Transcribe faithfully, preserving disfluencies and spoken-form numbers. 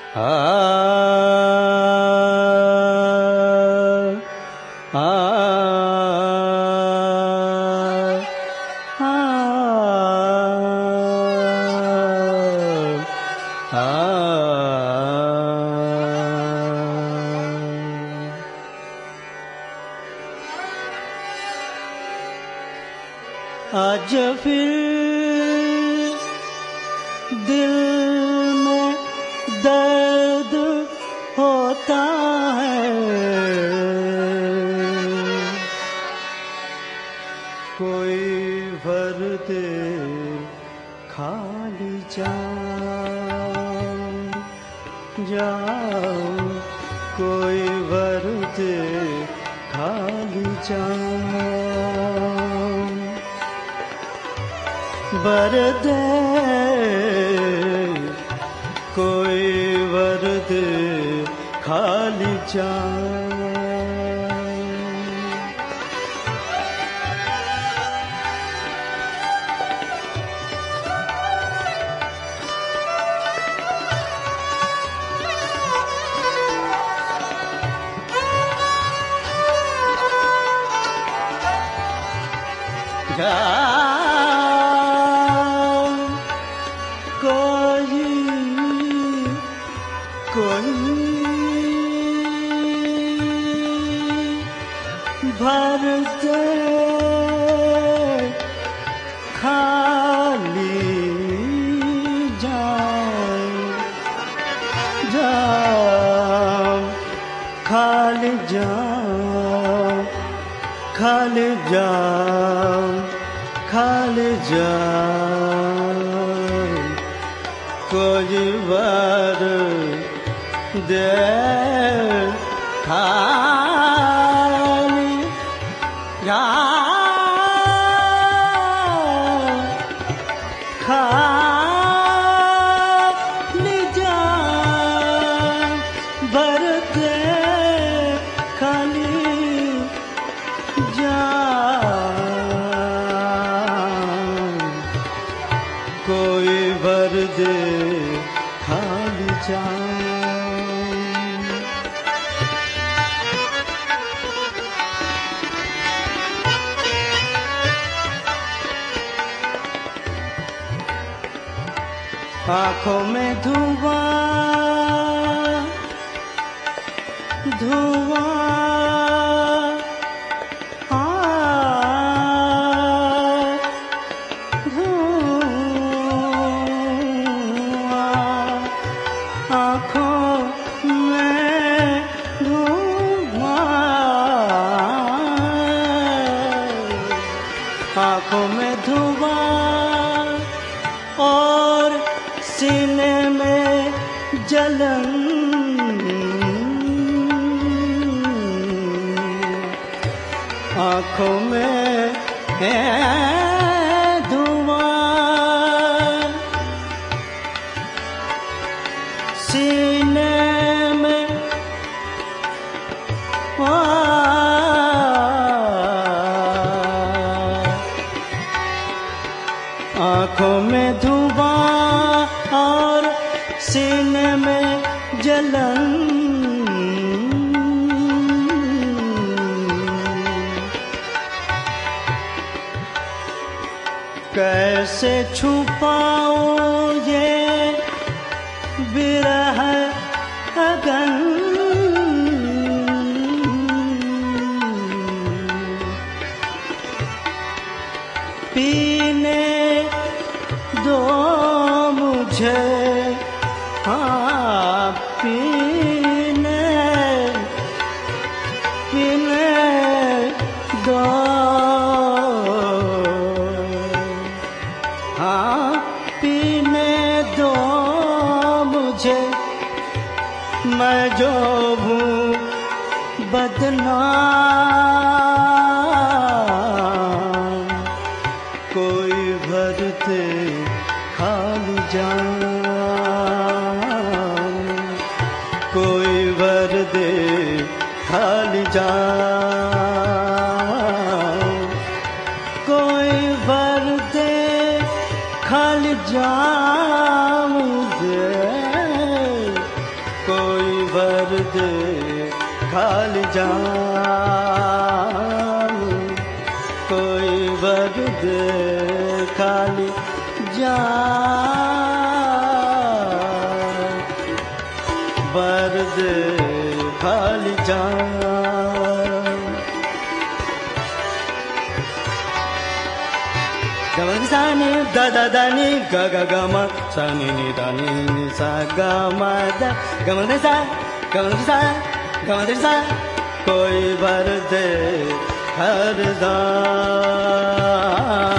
आ आ आज फिर दिल में दर्द होता है, कोई भर दे खाली जाम जाम, कोई भर दे खाली जाम, बर दे कोई वर दे खाली जाम। कोई कोई भर दे खाली जाम जाम, खाली जाम खाली जाम खाली जाम, कोई बार दे खाली जाम, खाली जाम, भर दे खाली जाम, कोई भर दे खाली जाम। आँखों में धुआं धुआं, आँखों में धुआं, आँखों में धुआं और सीने में जलन, आँखों में है धुआं, सीने में आँखों में धुआं और सीने में जलन, कैसे छुपाऊं ये विरह अगन, पीने दो मुझे, हाँ पीने पीने दो, हाँ पीने दो मुझे, मैं जो हूँ बदनाम, कोई भर दे खाली जाम, कोई भर दे खाली जाम, कोई भर दे खाली जाम दे खाली जाम कोई वर दे खाली जाम वर दे खाली जाम गमन सानी दा दा दा नी गा गा गा मा सानी नी दा नी सा गा मा दा गमन सा गमन सा गमन सा कोई वर दे हर दाम